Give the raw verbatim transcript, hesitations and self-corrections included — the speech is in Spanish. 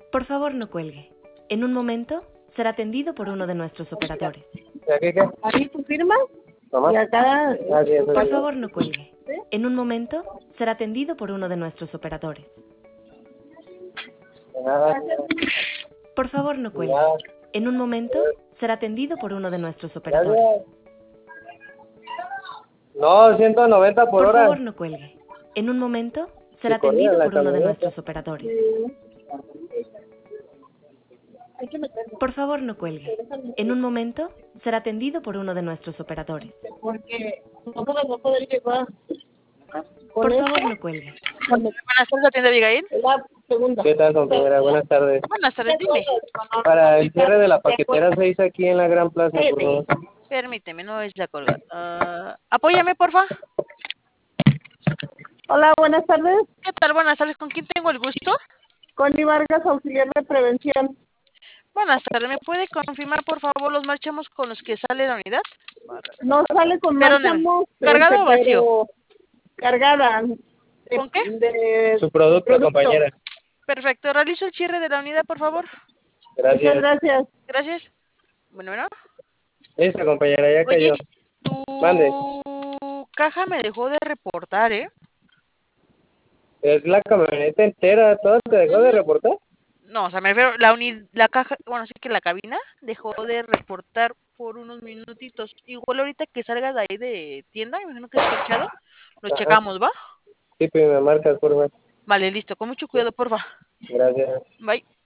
Por favor, no cuelgue. En un momento será atendido por uno de nuestros operadores. ¿Qué, qué? Ahí tu firma ¿Mamá? y acá. Ah, sí, eso Por sí. favor, no cuelgue. En un momento será atendido por uno de nuestros operadores. Ah, Por favor, no cuelgue. En un momento será atendido por uno de nuestros operadores. gracias. No, ciento noventa por, Por hora. favor, no cuelgue. En un momento será Si corría atendido la por uno de camioneta. nuestros operadores. Hay que meterlo. Por favor, no cuelgue. En un momento será atendido por uno de nuestros operadores. Porque no podemos poder llevar. Con Por esto, favor, no cuelgue. cuando Buenas tardes, atiende Abigail. la segunda. ¿Qué tal, compañera? Buenas tardes. Buenas tardes, dime. Para el cierre de la paquetera seis aquí en la Gran Plaza, por favor. Permíteme, no es la colga. Ah, apóyame, porfa. Hola, buenas tardes. ¿Qué tal? Buenas tardes. ¿Con quién tengo el gusto? Connie Vargas, auxiliar de prevención. Buenas tardes. ¿Me puede confirmar, por favor, los marchamos con los que sale la unidad? No sale con Perdóneme. marchamos. ¿Cargado este, o vacío? pero Cargada. De- ¿Con qué? De, Su producto, compañera. Perfecto. Realizo el cierre de la unidad, por favor. Muchas Gracias. gracias. Gracias. Bueno, bueno. Esa, compañera, ya Oye, cayó. tu Mande. caja me dejó de reportar, ¿eh? Es la camioneta entera. ¿Toda te dejó de reportar? No, o sea, me refiero, la uni, la caja, bueno, sí que la cabina dejó de reportar por unos minutitos. Igual ahorita que salgas de ahí de tienda, me imagino que es fechado, lo Ajá. checamos, ¿va? Sí, pues me marcas, por favor. Vale, listo, con mucho cuidado, porfa. Gracias. Bye.